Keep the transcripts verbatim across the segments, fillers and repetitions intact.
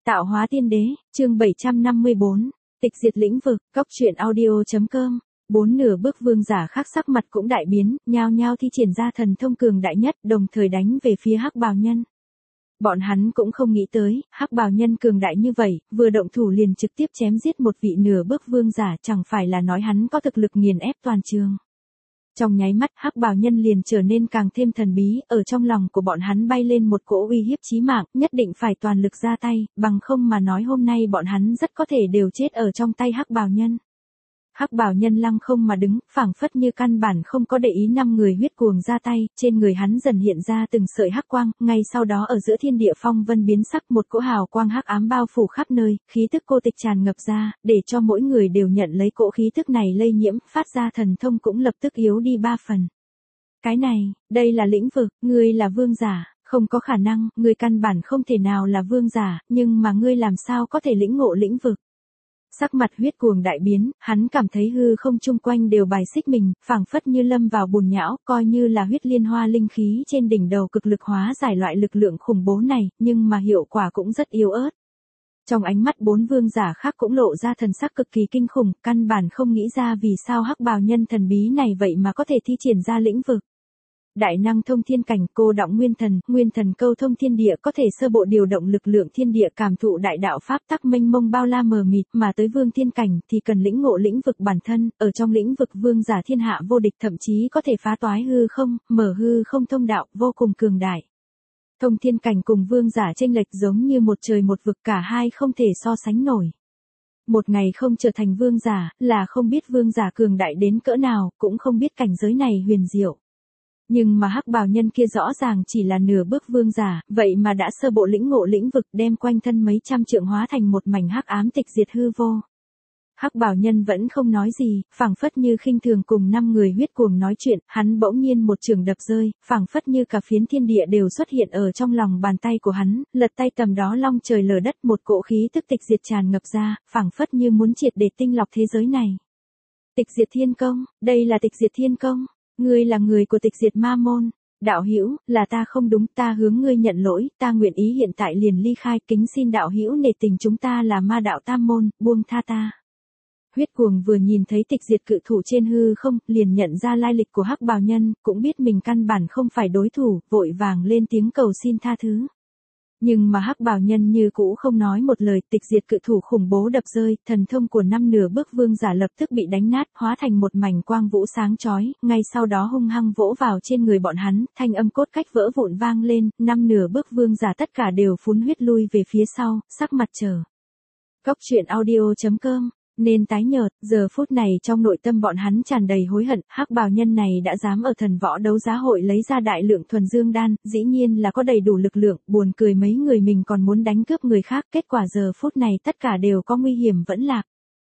Tạo hóa tiên đế, chương bảy trăm năm mươi bốn, tịch diệt lĩnh vực, cóc truyện audio.com. Bốn nửa bước vương giả khác sắc mặt cũng đại biến, nhao nhao thi triển ra thần thông cường đại nhất, đồng thời đánh về phía Hắc Bào Nhân. Bọn hắn cũng không nghĩ tới, Hắc Bào Nhân cường đại như vậy, vừa động thủ liền trực tiếp chém giết một vị nửa bước vương giả, chẳng phải là nói hắn có thực lực nghiền ép toàn trường. Trong nháy mắt, Hắc Bào Nhân liền trở nên càng thêm thần bí, ở trong lòng của bọn hắn bay lên một cỗ uy hiếp chí mạng, nhất định phải toàn lực ra tay, bằng không mà nói hôm nay bọn hắn rất có thể đều chết ở trong tay Hắc Bào Nhân. Hắc Bào Nhân lăng không mà đứng, phảng phất như căn bản không có để ý năm người huyết cuồng ra tay, trên người hắn dần hiện ra từng sợi hắc quang, ngay sau đó ở giữa thiên địa phong vân biến sắc, một cỗ hào quang hắc ám bao phủ khắp nơi, khí tức cô tịch tràn ngập ra, để cho mỗi người đều nhận lấy cỗ khí tức này lây nhiễm, phát ra thần thông cũng lập tức yếu đi ba phần. Cái này, đây là lĩnh vực, ngươi là vương giả, không có khả năng, ngươi căn bản không thể nào là vương giả, nhưng mà ngươi làm sao có thể lĩnh ngộ lĩnh vực. Sắc mặt huyết cuồng đại biến, hắn cảm thấy hư không chung quanh đều bài xích mình, phảng phất như lâm vào bùn nhão, coi như là huyết liên hoa linh khí trên đỉnh đầu cực lực hóa giải loại lực lượng khủng bố này, nhưng mà hiệu quả cũng rất yếu ớt. Trong ánh mắt bốn vương giả khác cũng lộ ra thần sắc cực kỳ kinh khủng, căn bản không nghĩ ra vì sao Hắc Bào Nhân thần bí này vậy mà có thể thi triển ra lĩnh vực. Đại năng thông thiên cảnh, cô đọng nguyên thần, nguyên thần câu thông thiên địa, có thể sơ bộ điều động lực lượng thiên địa, cảm thụ đại đạo pháp tắc mênh mông bao la mờ mịt, mà tới vương thiên cảnh thì cần lĩnh ngộ lĩnh vực bản thân, ở trong lĩnh vực vương giả thiên hạ vô địch, thậm chí có thể phá toái hư không, mở hư không thông đạo, vô cùng cường đại. Thông thiên cảnh cùng vương giả chênh lệch giống như một trời một vực, cả hai không thể so sánh nổi. Một ngày không trở thành vương giả, là không biết vương giả cường đại đến cỡ nào, cũng không biết cảnh giới này huyền diệu. Nhưng mà Hắc Bào Nhân kia rõ ràng chỉ là nửa bước vương giả, vậy mà đã sơ bộ lĩnh ngộ lĩnh vực, đem quanh thân mấy trăm trượng hóa thành một mảnh hắc ám tịch diệt hư vô. Hắc Bào Nhân vẫn không nói gì, phảng phất như khinh thường cùng năm người huyết cuồng nói chuyện, hắn bỗng nhiên một trường đập rơi, phảng phất như cả phiến thiên địa đều xuất hiện ở trong lòng bàn tay của hắn, lật tay tầm đó long trời lở đất, một cỗ khí tức tịch diệt tràn ngập ra, phảng phất như muốn triệt để tinh lọc thế giới này. Tịch diệt thiên công, đây là tịch diệt thiên công. Ngươi là người của tịch diệt ma môn, đạo hữu, là ta không đúng, ta hướng ngươi nhận lỗi, ta nguyện ý hiện tại liền ly khai, kính xin đạo hữu nể tình, chúng ta là ma đạo tam môn, buông tha ta. Huyết cuồng vừa nhìn thấy tịch diệt cự thủ trên hư không, liền nhận ra lai lịch của Hắc Bào Nhân, cũng biết mình căn bản không phải đối thủ, vội vàng lên tiếng cầu xin tha thứ. Nhưng mà Hắc Bào Nhân như cũ không nói một lời, tịch diệt cự thủ khủng bố đập rơi, thần thông của năm nửa bước vương giả lập tức bị đánh nát, hóa thành một mảnh quang vũ sáng chói, ngay sau đó hung hăng vỗ vào trên người bọn hắn, thanh âm cốt cách vỡ vụn vang lên, năm nửa bước vương giả tất cả đều phun huyết lui về phía sau, sắc mặt trở. Cóc truyện audio.com nên tái nhợt, giờ phút này trong nội tâm bọn hắn tràn đầy hối hận, Hắc Bào Nhân này đã dám ở thần võ đấu giá hội lấy ra đại lượng thuần dương đan, dĩ nhiên là có đầy đủ lực lượng, buồn cười mấy người mình còn muốn đánh cướp người khác, kết quả giờ phút này tất cả đều có nguy hiểm vẫn lạc.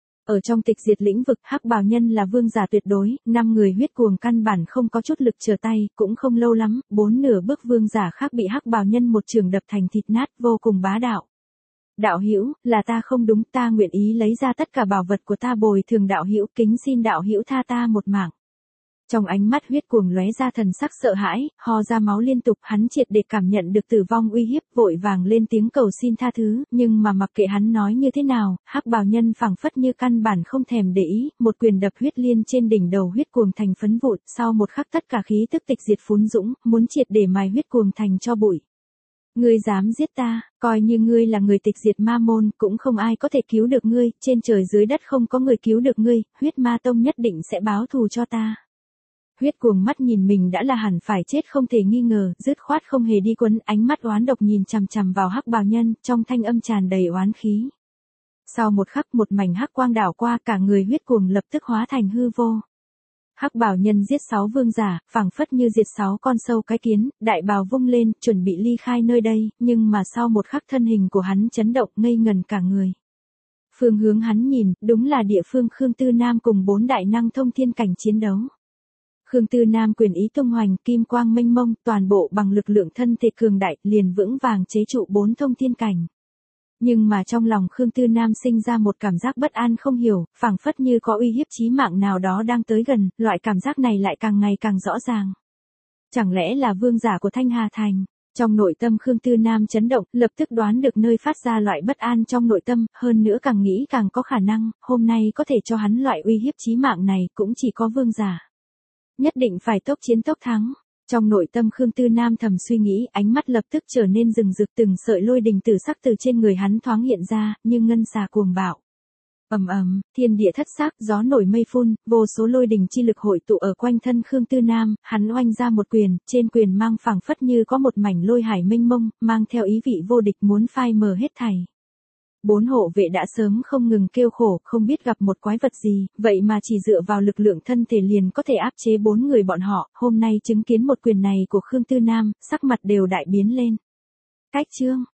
Ở trong tịch diệt lĩnh vực, Hắc Bào Nhân là vương giả tuyệt đối, năm người huyết cuồng căn bản không có chút lực trở tay, cũng không lâu lắm, bốn nửa bước vương giả khác bị Hắc Bào Nhân một trường đập thành thịt nát, vô cùng bá đạo. Đạo hữu, là ta không đúng, ta nguyện ý lấy ra tất cả bảo vật của ta bồi thường đạo hữu, kính xin đạo hữu tha ta một mạng. Trong ánh mắt huyết cuồng lóe ra thần sắc sợ hãi, ho ra máu liên tục, hắn triệt để cảm nhận được tử vong uy hiếp, vội vàng lên tiếng cầu xin tha thứ, nhưng mà mặc kệ hắn nói như thế nào, Hắc Bào Nhân phảng phất như căn bản không thèm để ý, một quyền đập huyết liên trên đỉnh đầu huyết cuồng thành phấn vụn, sau một khắc tất cả khí tức tịch diệt phún dũng, muốn triệt để mài huyết cuồng thành cho bụi. Ngươi dám giết ta, coi như ngươi là người tịch diệt ma môn, cũng không ai có thể cứu được ngươi, trên trời dưới đất không có người cứu được ngươi, huyết ma tông nhất định sẽ báo thù cho ta. Huyết cuồng mắt nhìn mình đã là hẳn phải chết không thể nghi ngờ, dứt khoát không hề đi quấn, ánh mắt oán độc nhìn chằm chằm vào Hắc Bào Nhân, trong thanh âm tràn đầy oán khí. Sau một khắc một mảnh hắc quang đảo qua, cả người huyết cuồng lập tức hóa thành hư vô. Hắc Bào Nhân giết sáu vương giả, phảng phất như diệt sáu con sâu cái kiến, đại bào vung lên, chuẩn bị ly khai nơi đây, nhưng mà sau một khắc thân hình của hắn chấn động, ngây ngần cả người. Phương hướng hắn nhìn, đúng là địa phương Khương Tư Nam cùng bốn đại năng thông thiên cảnh chiến đấu. Khương Tư Nam quyền ý tung hoành, kim quang mênh mông, toàn bộ bằng lực lượng thân thể cường đại, liền vững vàng chế trụ bốn thông thiên cảnh. Nhưng mà trong lòng Khương Tư Nam sinh ra một cảm giác bất an không hiểu, phảng phất như có uy hiếp chí mạng nào đó đang tới gần, loại cảm giác này lại càng ngày càng rõ ràng. Chẳng lẽ là vương giả của Thanh Hà Thành? Trong nội tâm Khương Tư Nam chấn động, lập tức đoán được nơi phát ra loại bất an trong nội tâm, hơn nữa càng nghĩ càng có khả năng, hôm nay có thể cho hắn loại uy hiếp chí mạng này cũng chỉ có vương giả. Nhất định phải tốc chiến tốc thắng. Trong nội tâm Khương Tư Nam thầm suy nghĩ, ánh mắt lập tức trở nên rừng rực, từng sợi lôi đình tử sắc từ trên người hắn thoáng hiện ra, như ngân xà cuồng bạo. Ầm ầm, thiên địa thất sắc, gió nổi mây phun, vô số lôi đình chi lực hội tụ ở quanh thân Khương Tư Nam, hắn oanh ra một quyền, trên quyền mang phảng phất như có một mảnh lôi hải mênh mông, mang theo ý vị vô địch muốn phai mờ hết thảy. Bốn hộ vệ đã sớm không ngừng kêu khổ, không biết gặp một quái vật gì, vậy mà chỉ dựa vào lực lượng thân thể liền có thể áp chế bốn người bọn họ, hôm nay chứng kiến một quyền này của Khương Tư Nam, sắc mặt đều đại biến lên. Cách chương